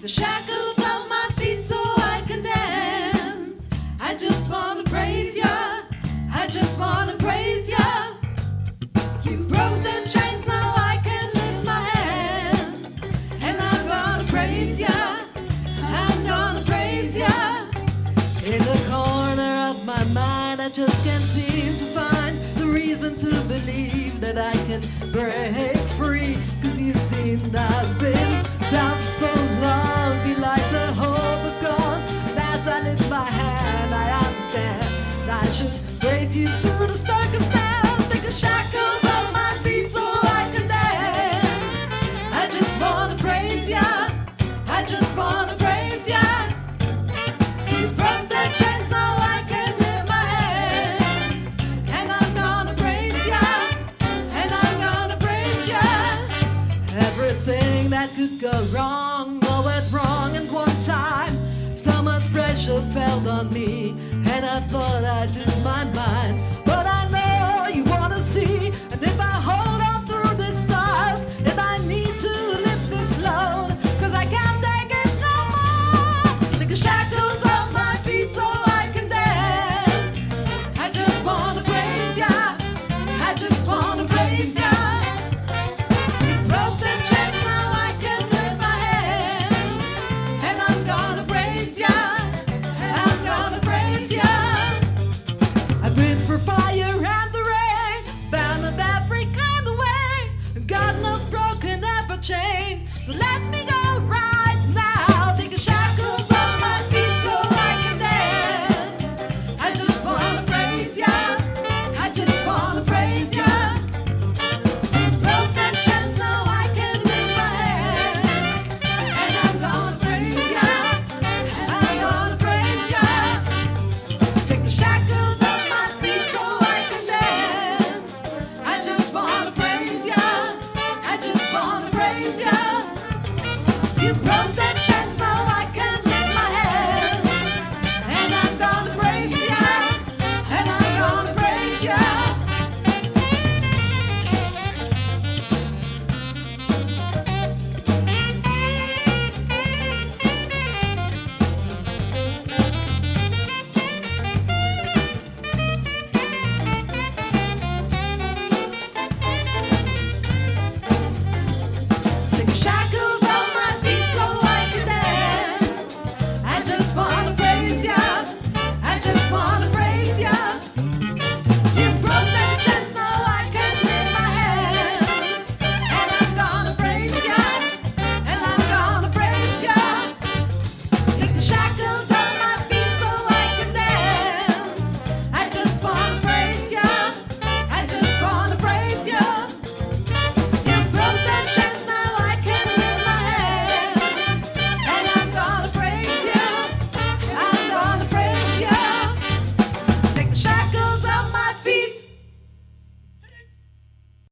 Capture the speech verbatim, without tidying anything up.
the shackles of my feet so I can dance. I just wanna praise ya, I just wanna praise ya. You broke the chains, now I can lift my hands. And I'm gonna praise ya, I'm gonna praise ya. In the corner of my mind I just can't seem to find the reason to believe that I can break free. Cause you've seen I've been down for so long, feel like the hope is gone. And as I lift my hand I understand I should praise you through the circumstance. Take the shackles off my feet so I can dance. I just wanna praise ya, I just wanna praise ya. You broke the chains, now I can lift my hands. And I'm gonna praise ya, and I'm gonna praise ya. Everything that could go wrong, all went wrong at one time. So much pressure fell on me, and I thought I'd lose my mind. But I know you wanna see, and if I hold on through this stars, if I need to lift this load, cause I can't take it no more. So take the shackles off my feet so I can dance. I just wanna praise ya, I just wanna praise ya. You broke the chains, now I can lift my hand. And I'm gonna praise ya, I'm gonna praise ya. I've been through fire and the rain, bound of every kind of way. God knows broken every chain, so let me go.